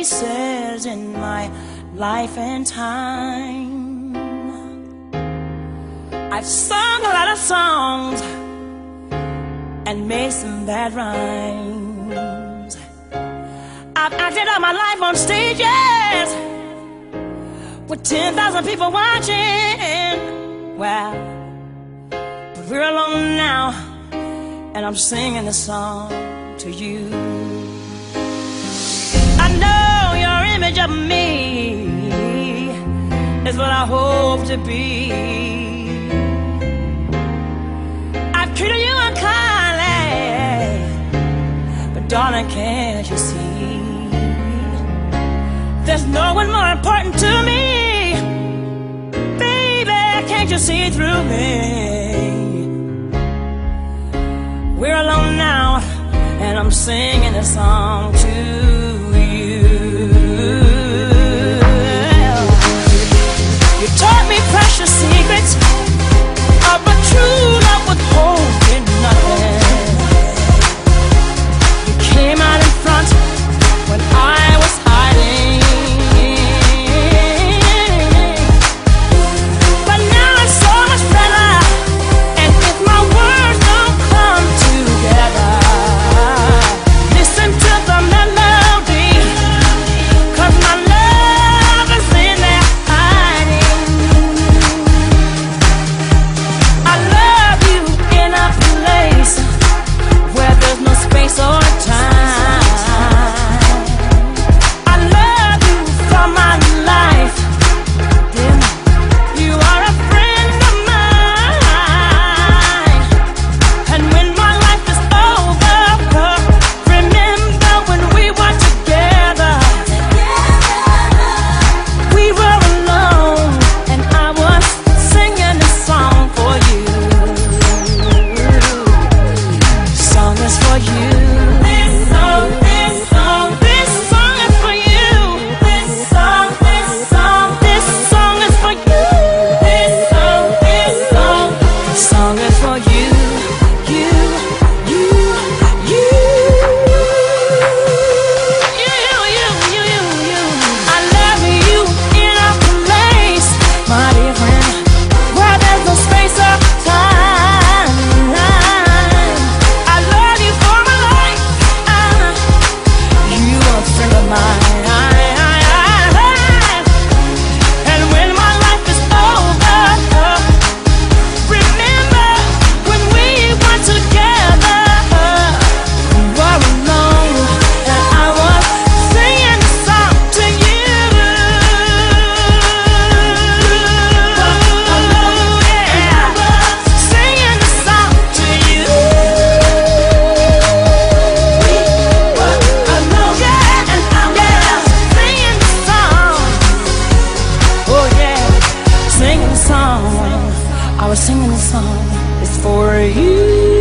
places in my life and time. I've sung a lot of songs and made some bad rhymes. I've acted out my life on stages with 10,000 people watching. Well, but we're alone now, and I'm singing this song to you. I know your image of me is what I hope to be. I've treated you unkindly, but darling, can't you see? There's no one more important to me. Baby, can't you see through me? We're alone now, and I'm singing a song to you. You taught me precious secrets of a true love withholding nothing. You came out in front when I was hiding. But now it's so much better, and if my words don't come together, listen to the melody, 'cause my love is in there hiding. I love you in a place where there's no space or time. I love you for my life. You are a friend of mine. And when my life is over, remember when we were together. We were alone, and I was singing this song for you. Song is for you. This song is for you. This song is for you. This song is for you. You. I love you in a place, my dear friend, where there's no space or time. I love you for my life. You are a friend of mine. And when my life is over, remember when we were together. We were alone, and I was singing a song to you. Singing a song to you. Singing the song. Oh yeah, singing the song. I was singing the song. It's for you.